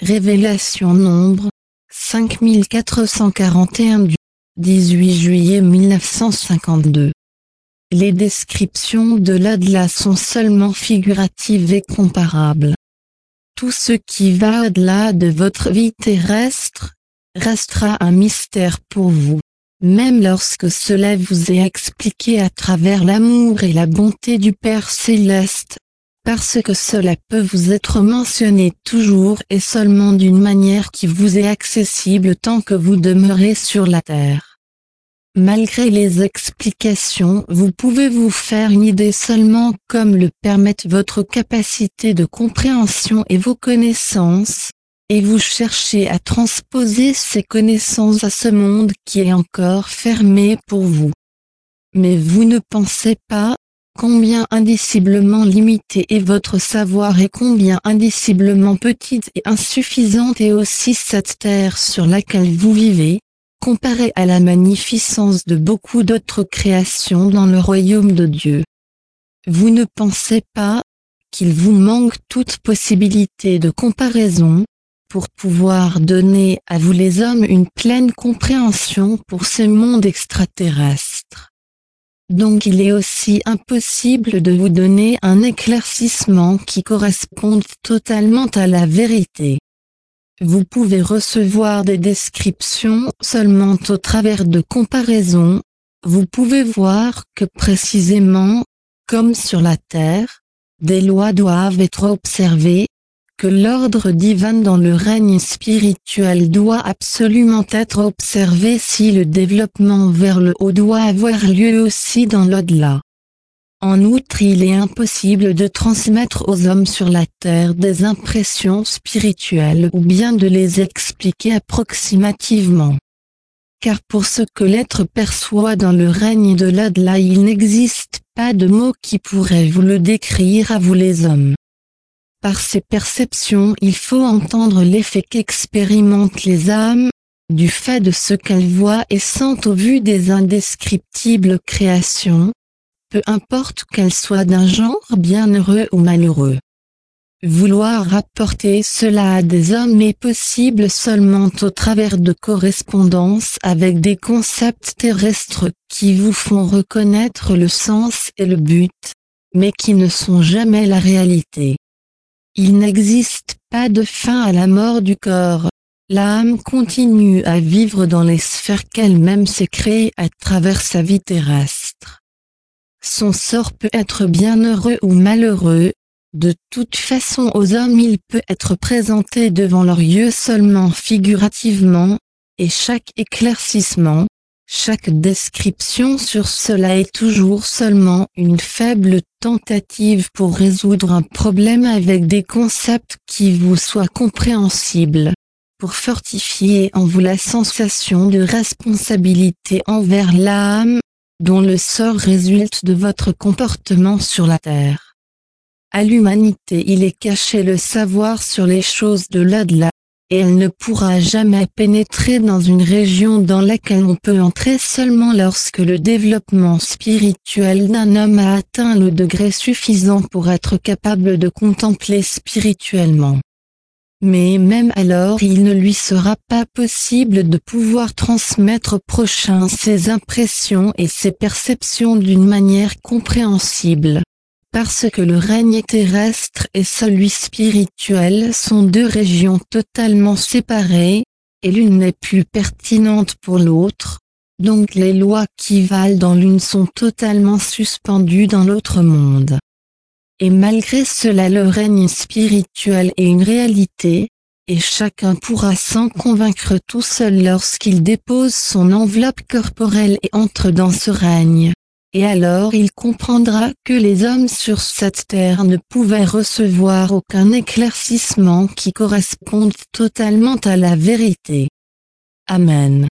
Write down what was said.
Révélation Nombre 5441 du 18 juillet 1952. Les descriptions de l'au-delà sont seulement figuratives et comparables. Tout ce qui va au-delà de votre vie terrestre restera un mystère pour vous, même lorsque cela vous est expliqué à travers l'amour et la bonté du Père Céleste, parce que cela peut vous être mentionné toujours et seulement d'une manière qui vous est accessible tant que vous demeurez sur la terre. Malgré les explications, vous pouvez vous faire une idée seulement comme le permettent votre capacité de compréhension et vos connaissances, et vous cherchez à transposer ces connaissances à ce monde qui est encore fermé pour vous. Mais vous ne pensez pas combien indiciblement limité est votre savoir et combien indiciblement petite et insuffisante est aussi cette terre sur laquelle vous vivez, comparée à la magnificence de beaucoup d'autres créations dans le royaume de Dieu. Vous ne pensez pas qu'il vous manque toute possibilité de comparaison pour pouvoir donner à vous les hommes une pleine compréhension pour ce monde extraterrestre. Donc il est aussi impossible de vous donner un éclaircissement qui corresponde totalement à la vérité. Vous pouvez recevoir des descriptions seulement au travers de comparaisons. Vous pouvez voir que précisément, comme sur la terre, des lois doivent être observées, que l'ordre divin dans le règne spirituel doit absolument être observé si le développement vers le haut doit avoir lieu aussi dans l'au-delà. En outre, il est impossible de transmettre aux hommes sur la terre des impressions spirituelles ou bien de les expliquer approximativement. Car pour ce que l'être perçoit dans le règne de l'au-delà, il n'existe pas de mots qui pourraient vous le décrire à vous les hommes. Par ces perceptions, il faut entendre l'effet qu'expérimentent les âmes, du fait de ce qu'elles voient et sentent au vu des indescriptibles créations, peu importe qu'elles soient d'un genre bienheureux ou malheureux. Vouloir rapporter cela à des hommes est possible seulement au travers de correspondances avec des concepts terrestres qui vous font reconnaître le sens et le but, mais qui ne sont jamais la réalité. Il n'existe pas de fin à la mort du corps. L'âme continue à vivre dans les sphères qu'elle-même s'est créées à travers sa vie terrestre. Son sort peut être bienheureux ou malheureux. De toute façon, aux hommes il peut être présenté devant leurs yeux seulement figurativement, et chaque éclaircissement, chaque description sur cela est toujours seulement une faible tentative pour résoudre un problème avec des concepts qui vous soient compréhensibles, pour fortifier en vous la sensation de responsabilité envers l'âme, dont le sort résulte de votre comportement sur la terre. À l'humanité il est caché le savoir sur les choses de l'au-delà, et elle ne pourra jamais pénétrer dans une région dans laquelle on peut entrer seulement lorsque le développement spirituel d'un homme a atteint le degré suffisant pour être capable de contempler spirituellement. Mais même alors il ne lui sera pas possible de pouvoir transmettre au prochain ses impressions et ses perceptions d'une manière compréhensible. Parce que le règne terrestre et celui spirituel sont deux régions totalement séparées, et l'une n'est plus pertinente pour l'autre, donc les lois qui valent dans l'une sont totalement suspendues dans l'autre monde. Et malgré cela le règne spirituel est une réalité, et chacun pourra s'en convaincre tout seul lorsqu'il dépose son enveloppe corporelle et entre dans ce règne. Et alors il comprendra que les hommes sur cette terre ne pouvaient recevoir aucun éclaircissement qui corresponde totalement à la vérité. Amen.